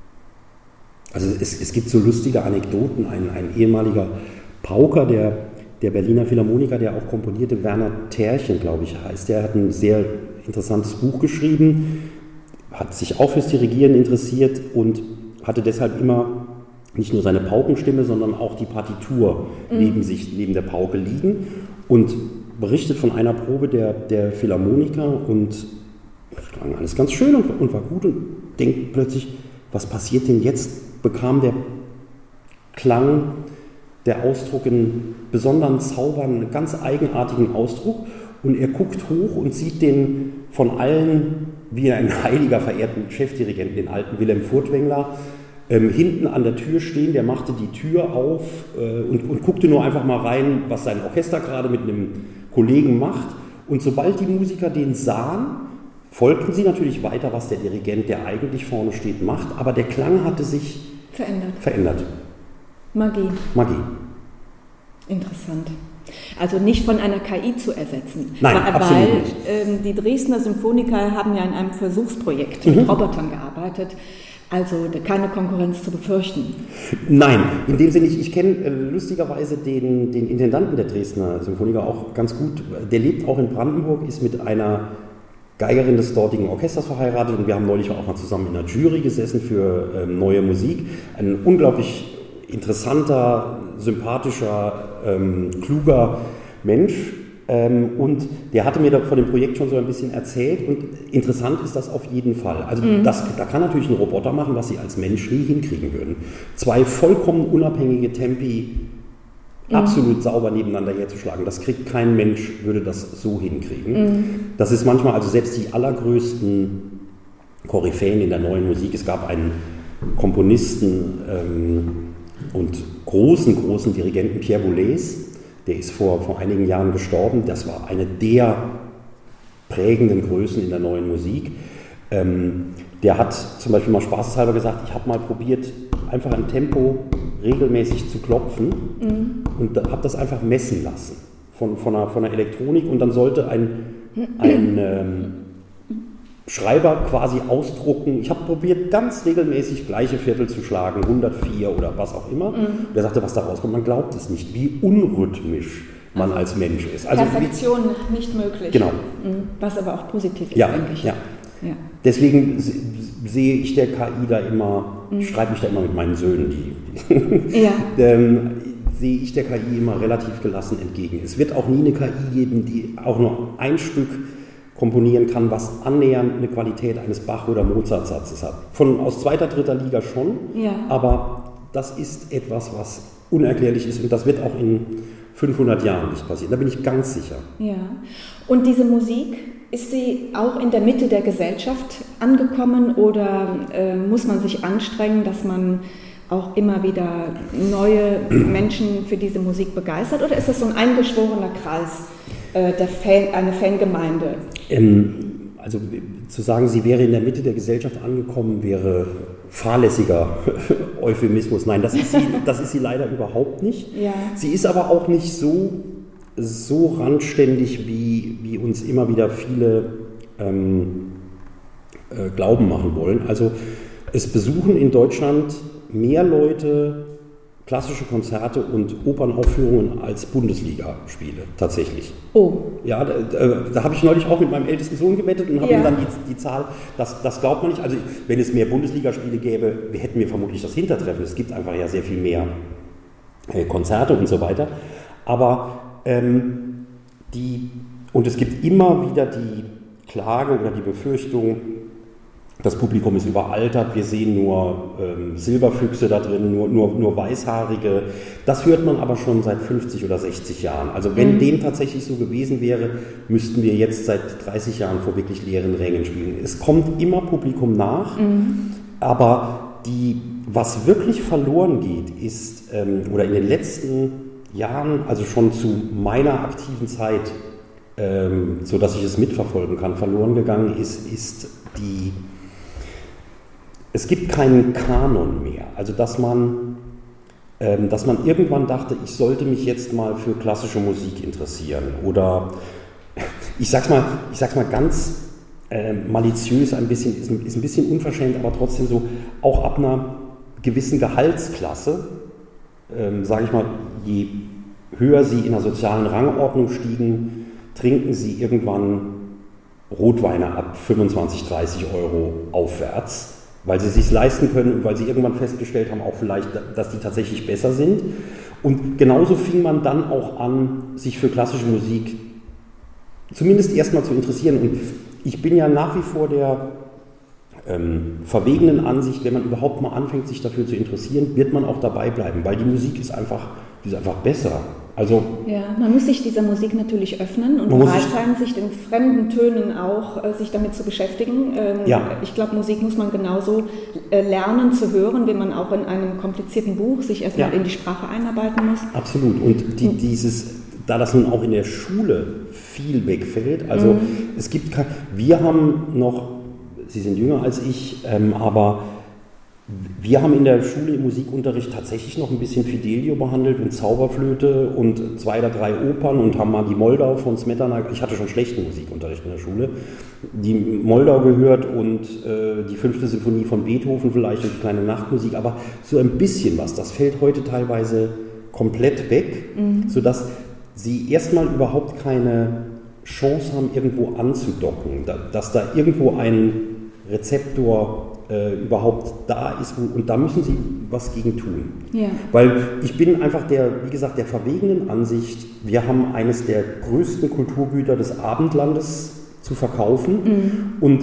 Also es, es gibt so lustige Anekdoten, ein, ein ehemaliger Pauker, der, der Berliner Philharmoniker, der auch komponierte, Werner Terchen, glaube ich, heißt. Der hat ein sehr interessantes Buch geschrieben, hat sich auch fürs Dirigieren interessiert und hatte deshalb immer nicht nur seine Paukenstimme, sondern auch die Partitur mhm. neben sich, neben der Pauke liegen und berichtet von einer Probe der, der Philharmoniker und das klang alles ganz schön und, und war gut und denkt plötzlich, was passiert denn jetzt? Bekam der Klang, der Ausdruck einen besonderen Zauber, einen ganz eigenartigen Ausdruck und er guckt hoch und sieht den von allen wie ein heiliger verehrten Chefdirigenten, den alten Wilhelm Furtwängler, ähm, hinten an der Tür stehen. Der machte die Tür auf äh, und, und guckte nur einfach mal rein, was sein Orchester gerade mit einem Kollegen macht. Und sobald die Musiker den sahen, folgten sie natürlich weiter, was der Dirigent, der eigentlich vorne steht, macht. Aber der Klang hatte sich verändert. verändert. Magie. Magie. Interessant. Also nicht von einer K I zu ersetzen. Nein, weil, absolut weil nicht. Ähm, die Dresdner Symphoniker haben ja in einem Versuchsprojekt Mhm. mit Robotern gearbeitet. Also keine Konkurrenz zu befürchten. Nein, in dem Sinne nicht. Ich kenne äh, lustigerweise den, den Intendanten der Dresdner Symphoniker auch ganz gut. Der lebt auch in Brandenburg, ist mit einer Geigerin des dortigen Orchesters verheiratet und wir haben neulich auch mal zusammen in einer Jury gesessen für ähm, neue Musik. Ein unglaublich interessanter, sympathischer, ähm, kluger Mensch. Ähm, und der hatte mir da von dem Projekt schon so ein bisschen erzählt und interessant ist das auf jeden Fall. Also mhm. das, da kann natürlich ein Roboter machen, was sie als Mensch nie hinkriegen würden. Zwei vollkommen unabhängige Tempi mhm. absolut sauber nebeneinander herzuschlagen, das kriegt kein Mensch, würde das so hinkriegen. Mhm. Das ist manchmal, also selbst die allergrößten Koryphäen in der neuen Musik, es gab einen Komponisten ähm, und großen, großen Dirigenten, Pierre Boulez, der ist vor, vor einigen Jahren gestorben. Das war eine der prägenden Größen in der neuen Musik. Ähm, der hat zum Beispiel mal spaßeshalber gesagt, ich habe mal probiert, einfach ein Tempo regelmäßig zu klopfen mhm. und habe das einfach messen lassen von, von, einer, von einer Elektronik und dann sollte ein, ein ähm, Schreiber quasi ausdrucken. Ich habe probiert, ganz regelmäßig gleiche Viertel zu schlagen, hundertvier oder was auch immer. Mhm. Der sagte, was da rauskommt, man glaubt es nicht, wie unrhythmisch man als Mensch ist. Also Perfektion wie, nicht möglich. Genau. Was aber auch positiv ist, ja, denke ich. Ja. Ja. Deswegen sehe ich der K I da immer, mhm. ich streite mich da immer mit meinen Söhnen, die ja. ähm, sehe ich der K I immer relativ gelassen entgegen. Es wird auch nie eine K I geben, die auch nur ein Stück komponieren kann, was annähernd eine Qualität eines Bach- oder Mozart-Satzes hat. Von, aus zweiter, dritter Liga schon, ja. aber das ist etwas, was unerklärlich ist und das wird auch in fünfhundert Jahren nicht passieren, da bin ich ganz sicher. Ja. Und diese Musik, ist sie auch in der Mitte der Gesellschaft angekommen oder äh, muss man sich anstrengen, dass man auch immer wieder neue Menschen für diese Musik begeistert oder ist das so ein eingeschworener Kreis? Der Fan, eine Fangemeinde? Ähm, also zu sagen, sie wäre in der Mitte der Gesellschaft angekommen, wäre fahrlässiger Euphemismus. Nein, das ist sie, das ist sie leider überhaupt nicht. Ja. Sie ist aber auch nicht so, so randständig, wie, wie uns immer wieder viele ähm, äh, glauben machen wollen. Also es besuchen in Deutschland mehr Leute klassische Konzerte und Opernaufführungen als Bundesligaspiele, tatsächlich. Oh. Ja, da, da, da habe ich neulich auch mit meinem ältesten Sohn gewettet und habe ja. ihm dann die, die Zahl, das, das glaubt man nicht, also wenn es mehr Bundesligaspiele gäbe, hätten wir vermutlich das Hintertreffen. Es gibt einfach ja sehr viel mehr äh, Konzerte und so weiter, aber ähm, die, und es gibt immer wieder die Klage oder die Befürchtung, das Publikum ist überaltert, wir sehen nur ähm, Silberfüchse da drin, nur, nur, nur Weißhaarige. Das hört man aber schon seit fünfzig oder sechzig Jahren. Also wenn mhm. dem tatsächlich so gewesen wäre, müssten wir jetzt seit dreißig Jahren vor wirklich leeren Rängen spielen. Es kommt immer Publikum nach, mhm. aber die, was wirklich verloren geht, ist, ähm, oder in den letzten Jahren, also schon zu meiner aktiven Zeit, ähm, sodass ich es mitverfolgen kann, verloren gegangen ist, ist die... Es gibt keinen Kanon mehr, also dass man, ähm, dass man irgendwann dachte, ich sollte mich jetzt mal für klassische Musik interessieren oder ich sag's mal, ich sag's mal ganz äh, maliziös ein bisschen, ist, ist ein bisschen unverschämt, aber trotzdem so, auch ab einer gewissen Gehaltsklasse, ähm, sage ich mal, je höher sie in der sozialen Rangordnung stiegen, trinken sie irgendwann Rotweine ab fünfundzwanzig, dreißig Euro aufwärts, weil sie es sich leisten können und weil sie irgendwann festgestellt haben, auch vielleicht, dass die tatsächlich besser sind. Und genauso fing man dann auch an, sich für klassische Musik zumindest erstmal zu interessieren. Und ich bin ja nach wie vor der ähm, verwegenen Ansicht, wenn man überhaupt mal anfängt, sich dafür zu interessieren, wird man auch dabei bleiben, weil die Musik ist einfach, die ist einfach besser. Also, ja, man muss sich dieser Musik natürlich öffnen und bereit sein, sich den fremden Tönen auch äh, sich damit zu beschäftigen. Ähm, ja. Ich glaube, Musik muss man genauso äh, lernen zu hören, wie man auch in einem komplizierten Buch sich erstmal ja. in die Sprache einarbeiten muss. Absolut. Und die, dieses, da das nun auch in der Schule viel wegfällt, also mhm. es gibt kein, wir haben noch, Sie sind jünger als ich, ähm, aber Wir haben in der Schule im Musikunterricht tatsächlich noch ein bisschen Fidelio behandelt und Zauberflöte und zwei oder drei Opern und haben mal die Moldau von Smetana, ich hatte schon schlechten Musikunterricht in der Schule, die Moldau gehört und äh, die fünfte Sinfonie von Beethoven vielleicht und die kleine Nachtmusik, aber so ein bisschen was, das fällt heute teilweise komplett weg, mhm. sodass sie erstmal überhaupt keine Chance haben, irgendwo anzudocken, da, dass da irgendwo ein Rezeptor Äh, überhaupt da ist und da müssen sie was gegen tun. Ja. Weil ich bin einfach der, wie gesagt, der verwegenen Ansicht, wir haben eines der größten Kulturgüter des Abendlandes zu verkaufen mhm. und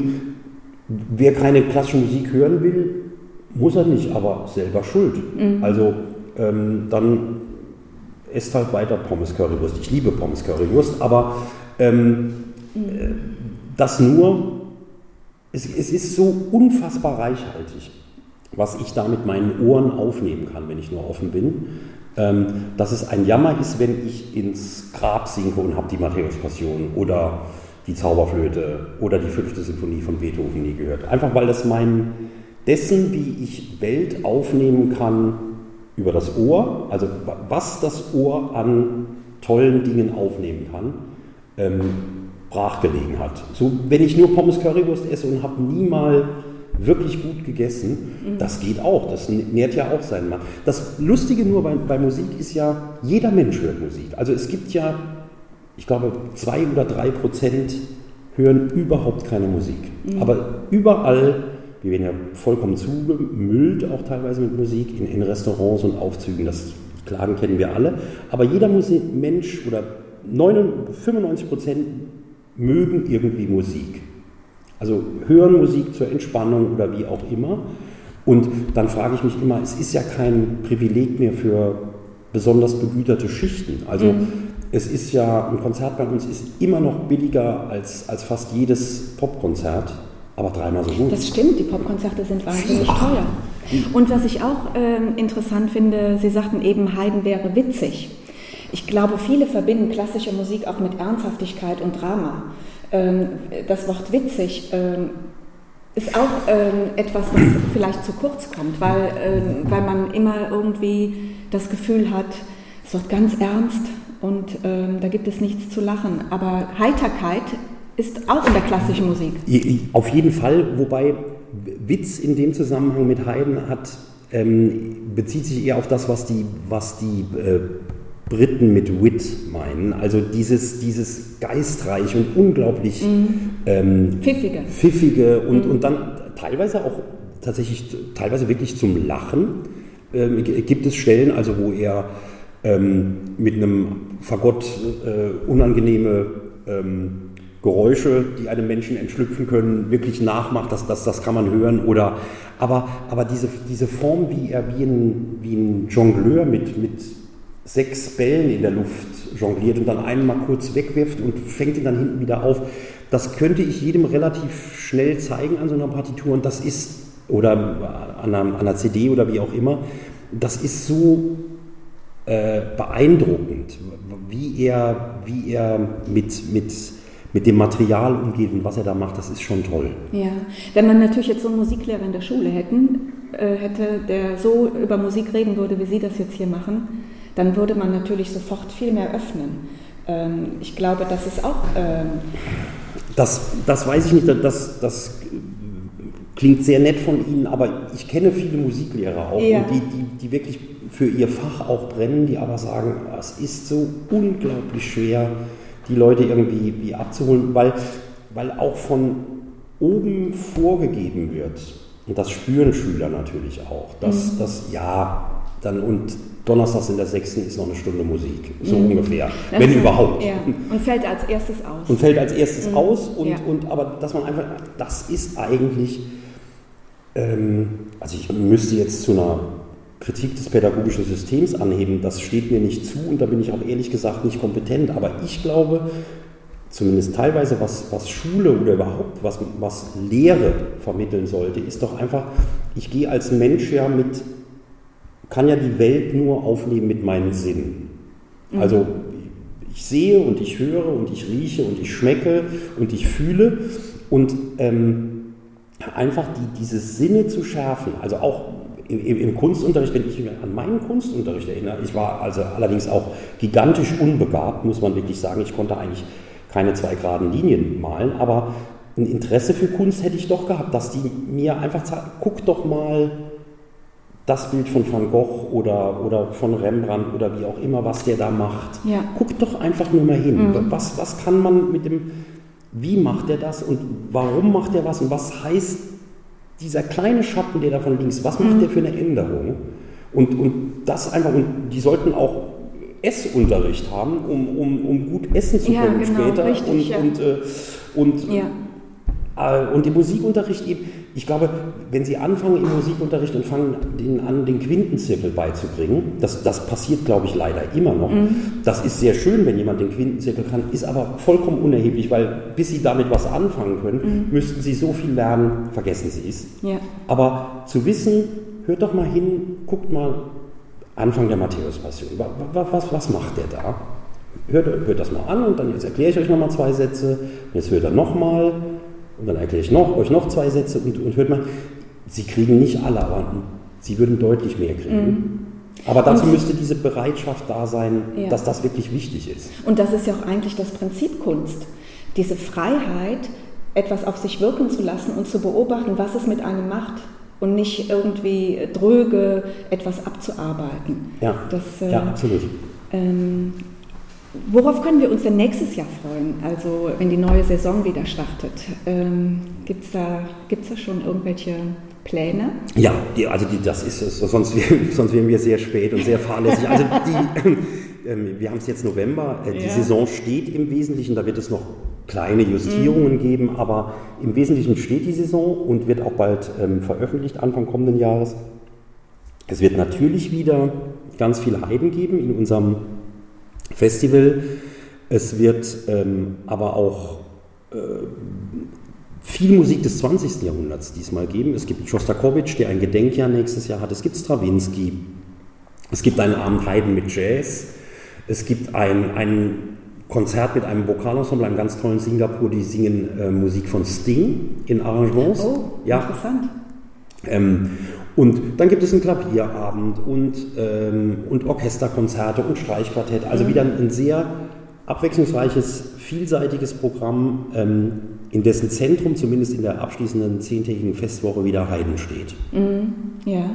wer keine klassische Musik hören will, muss er nicht, aber selber schuld. Mhm. Also ähm, dann esst halt weiter Pommes Currywurst. Ich liebe Pommes Currywurst, aber ähm, mhm. äh, das nur Es, es ist so unfassbar reichhaltig, was ich da mit meinen Ohren aufnehmen kann, wenn ich nur offen bin, ähm, dass es ein Jammer ist, wenn ich ins Grab sinke und habe die Matthäus-Passion oder die Zauberflöte oder die fünfte Sinfonie von Beethoven nie gehört. Einfach weil das mein dessen, wie ich Welt aufnehmen kann, über das Ohr, also was das Ohr an tollen Dingen aufnehmen kann, ähm, brachgelegen hat. So, wenn ich nur Pommes Currywurst esse und habe nie mal wirklich gut gegessen, mhm. das geht auch, das nährt ja auch seinen Mann. Das Lustige nur bei, bei Musik ist ja, jeder Mensch hört Musik. Also es gibt ja, ich glaube, zwei oder drei Prozent hören überhaupt keine Musik. Mhm. Aber überall, wir werden ja vollkommen zugemüllt, auch teilweise mit Musik, in, in Restaurants und Aufzügen, das Klagen kennen wir alle. Aber jeder Musik, Mensch oder fünfundneunzig Prozent mögen irgendwie Musik. Also hören Musik zur Entspannung oder wie auch immer. Und dann frage ich mich immer, es ist ja kein Privileg mehr für besonders begüterte Schichten. Also mhm. es ist ja, ein Konzert bei uns ist immer noch billiger als, als fast jedes Popkonzert, aber dreimal so gut. Das stimmt, die Popkonzerte sind wahnsinnig teuer. Und was ich auch äh, interessant finde, Sie sagten eben, Haydn wäre witzig. Ich glaube, viele verbinden klassische Musik auch mit Ernsthaftigkeit und Drama. Das Wort witzig ist auch etwas, was vielleicht zu kurz kommt, weil, weil man immer irgendwie das Gefühl hat, es wird ganz ernst und da gibt es nichts zu lachen. Aber Heiterkeit ist auch in der klassischen Musik. Auf jeden Fall, wobei Witz in dem Zusammenhang mit Haydn hat, bezieht sich eher auf das, was die, was die Briten mit Wit meinen, also dieses, dieses geistreich und unglaublich mm. ähm, pfiffige, pfiffige und, mm. und dann teilweise auch tatsächlich, teilweise wirklich zum Lachen. Ähm, gibt es Stellen, also wo er ähm, mit einem Fagott äh, unangenehme ähm, Geräusche, die einem Menschen entschlüpfen können, wirklich nachmacht, das, das, das kann man hören. Oder, aber aber diese, diese Form, wie er wie ein, wie ein Jongleur mit, mit sechs Bällen in der Luft jongliert und dann einen mal kurz wegwirft und fängt ihn dann hinten wieder auf. Das könnte ich jedem relativ schnell zeigen an so einer Partitur und das ist, oder an einer, an einer C D oder wie auch immer, das ist so äh, beeindruckend, wie er, wie er mit, mit, mit dem Material umgeht und was er da macht, das ist schon toll. Ja, wenn man natürlich jetzt so einen Musiklehrer in der Schule hätten, äh, hätte, der so über Musik reden würde, wie Sie das jetzt hier machen, dann würde man natürlich sofort viel mehr öffnen. Ähm, ich glaube, das ist auch... Ähm das, das weiß ich nicht, das, das klingt sehr nett von Ihnen, aber ich kenne viele Musiklehrer auch, ja. und die, die, die wirklich für ihr Fach auch brennen, die aber sagen, es ist so unglaublich schwer, die Leute irgendwie wie abzuholen, weil, weil auch von oben vorgegeben wird, und das spüren Schüler natürlich auch, dass mhm. das, ja, dann und donnerstags in der sechsten ist noch eine Stunde Musik, so mhm. ungefähr, das wenn überhaupt. Ja. Und fällt als erstes aus. Und fällt als erstes mhm. aus, und, ja. und, aber dass man einfach, das ist eigentlich, ähm, also ich müsste jetzt zu einer Kritik des pädagogischen Systems anheben, das steht mir nicht zu und da bin ich auch ehrlich gesagt nicht kompetent, aber ich glaube, zumindest teilweise, was, was Schule oder überhaupt was, was Lehre vermitteln sollte, ist doch einfach, ich gehe als Mensch ja mit, kann ja die Welt nur aufnehmen mit meinen Sinnen. Mhm. Also ich sehe und ich höre und ich rieche und ich schmecke und ich fühle und ähm, einfach die, diese Sinne zu schärfen, also auch im, im Kunstunterricht, wenn ich mich an meinen Kunstunterricht erinnere, ich war also allerdings auch gigantisch unbegabt, muss man wirklich sagen, ich konnte eigentlich keine zwei geraden Linien malen, aber ein Interesse für Kunst hätte ich doch gehabt, dass die mir einfach sagen, guck doch mal das Bild von Van Gogh oder, oder von Rembrandt oder wie auch immer, was der da macht. Ja. Guck doch einfach nur mal hin. Mhm. Was, was kann man mit dem, wie macht er das und warum macht er was und was heißt dieser kleine Schatten, der da von links, was macht mhm. der für eine Änderung? Und, und das einfach, und die sollten auch Essunterricht haben, um, um, um gut essen zu können ja, genau, später. Richtig, und, ja. und, äh, und, ja. äh, und im Musikunterricht eben, ich glaube, wenn Sie anfangen im Musikunterricht und fangen den an, den Quintenzirkel beizubringen, das, das passiert, glaube ich, leider immer noch. Mhm. Das ist sehr schön, wenn jemand den Quintenzirkel kann, ist aber vollkommen unerheblich, weil bis Sie damit was anfangen können, mhm. müssten Sie so viel lernen, vergessen Sie es. Ja. Aber zu wissen, hört doch mal hin, guckt mal, Anfang der Matthäus-Passion, was, was, was macht der da? Hört, hört das mal an und dann jetzt erkläre ich euch nochmal zwei Sätze, jetzt hört er nochmal und dann erkläre ich noch, euch noch zwei Sätze und, und hört mal, Sie kriegen nicht alle, aber Sie würden deutlich mehr kriegen. Mhm. Aber dazu und, müsste diese Bereitschaft da sein, ja. dass das wirklich wichtig ist. Und das ist ja auch eigentlich das Prinzip Kunst, diese Freiheit, etwas auf sich wirken zu lassen und zu beobachten, was es mit einem macht. Und nicht irgendwie dröge etwas abzuarbeiten. Ja, das, äh, ja absolut. Ähm, worauf können wir uns denn nächstes Jahr freuen, also wenn die neue Saison wieder startet? Ähm, Gibt es da, gibt's da schon irgendwelche Pläne? Ja, die, also die, das ist es, sonst, sonst wären wir sehr spät und sehr fahrlässig. Also die, äh, wir haben es jetzt November, äh, die ja. Saison steht im Wesentlichen, da wird es noch kleine Justierungen mhm. geben, aber im Wesentlichen steht die Saison und wird auch bald ähm, veröffentlicht, Anfang kommenden Jahres. Es wird natürlich wieder ganz viel Haydn geben in unserem Festival. Es wird ähm, aber auch äh, viel Musik des zwanzigsten Jahrhunderts diesmal geben. Es gibt Schostakowitsch, der ein Gedenkjahr nächstes Jahr hat. Es gibt Strawinsky. Es gibt einen Abend Haydn mit Jazz. Es gibt ein, ein Konzert mit einem Vokalensemble, einem ganz tollen Singapur, die singen äh, Musik von Sting in Arrangements. Oh, ja. Interessant. Ähm, und dann gibt es einen Klavierabend und, ähm, und Orchesterkonzerte und Streichquartett. Also mhm. wieder ein, ein sehr abwechslungsreiches, vielseitiges Programm, ähm, in dessen Zentrum zumindest in der abschließenden zehntägigen Festwoche wieder Haydn steht. Mhm. Ja.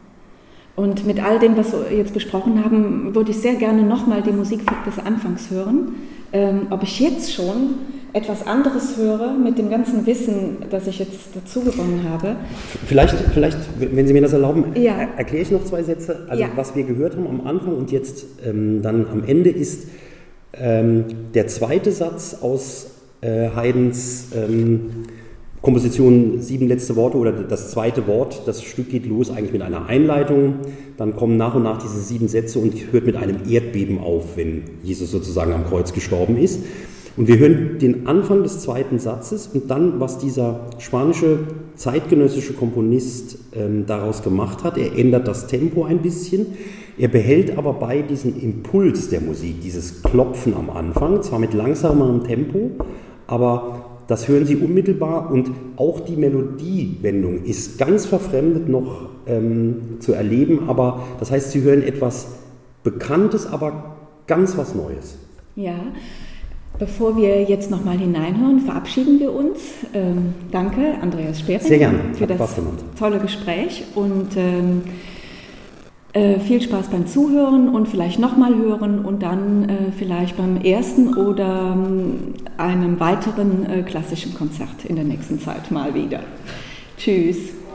Und mit all dem, was wir jetzt besprochen haben, würde ich sehr gerne nochmal die Musik des Anfangs hören. Ähm, ob ich jetzt schon etwas anderes höre mit dem ganzen Wissen, das ich jetzt dazu gewonnen habe. Vielleicht, vielleicht, wenn Sie mir das erlauben, ja. erkläre ich noch zwei Sätze. Also ja. was wir gehört haben am Anfang und jetzt ähm, dann am Ende ist ähm, der zweite Satz aus äh, Haydns ähm, Komposition Sieben letzte Worte oder das zweite Wort. Das Stück geht los eigentlich mit einer Einleitung. Dann kommen nach und nach diese sieben Sätze und hört mit einem Erdbeben auf, wenn Jesus sozusagen am Kreuz gestorben ist. Und wir hören den Anfang des zweiten Satzes und dann, was dieser spanische zeitgenössische Komponist ähm, daraus gemacht hat. Er ändert das Tempo ein bisschen. Er behält aber bei diesem Impuls der Musik, dieses Klopfen am Anfang, zwar mit langsamerem Tempo, aber das hören Sie unmittelbar und auch die Melodiewendung ist ganz verfremdet noch ähm, zu erleben, aber das heißt, Sie hören etwas Bekanntes, aber ganz was Neues. Ja, bevor wir jetzt nochmal hineinhören, verabschieden wir uns. Ähm, danke, Andreas Speering, Sehr gern. für Hat das Spaß gemacht. tolle Gespräch und ähm, Äh, viel Spaß beim Zuhören und vielleicht nochmal hören und dann äh, vielleicht beim ersten oder ähm, einem weiteren äh, klassischen Konzert in der nächsten Zeit mal wieder. Tschüss.